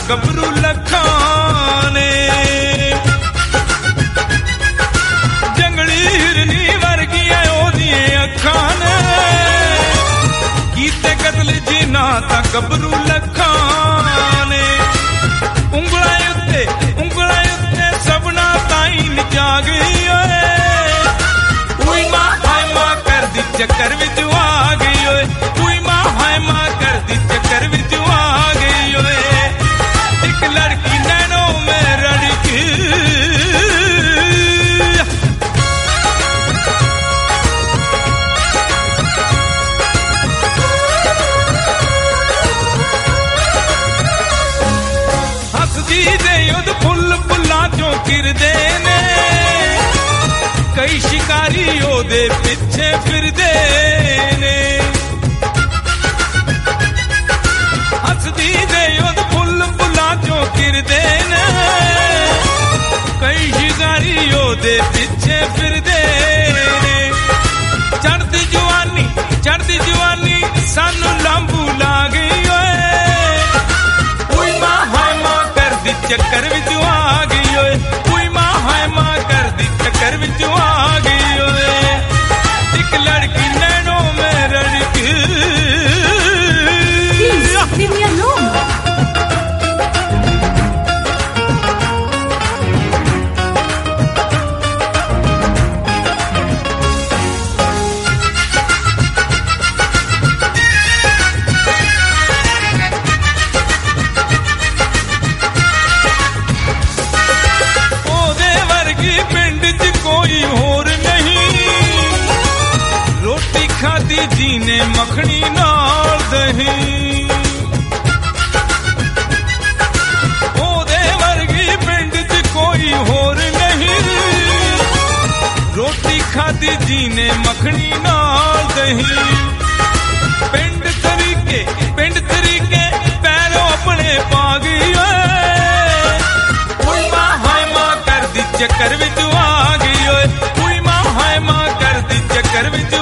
गबरू लखां ने। जंगली हिरनी वर्गियां ओदियां अखां ने, कीते कतल जिन्ना तां गबरू लखां ने। उंगलां उत्ते सबना ताईं नचा गई ओए, उई मां हाय मां करदी चक्कर विच आ गई ओए, उई मां हाय मां करदी चक्कर विच आ गई ओए। एक लड़की नैनों में रड़की, हसदी दे युद्ध फुल फुल्लां चों किरदे ने, कई शिकारी ओदे पिछे फिरदे ने। हसदी दे युद्ध फुल फुल्लां चों किरदे ने, कई शिकारी ओदे पिछे फिरदे ने। चढ़दी जवानी सानू लांबू ला गई ओए, उई मां हाय मां करदी चक्कर विच आ गई ओए, उई मां हाय मां करदी चक्कर विच आ गई ओए। एक लड़की नैनों में रड़की, leave me alone. ओदे वर्गी पिंड च कोई होर नहीं, रोटी खादी जीने मखनी नाल दही। ओदे वर्गी पिंड च कोई होर नहीं, रोटी खादी जीने मखनी नाल दही। पिंड तरीके पैरों अपने पा गई ओए, उई मां हाय मां करदी चक्कर विच आ गई ओए, उई मां हाय मां करदी चक्कर विच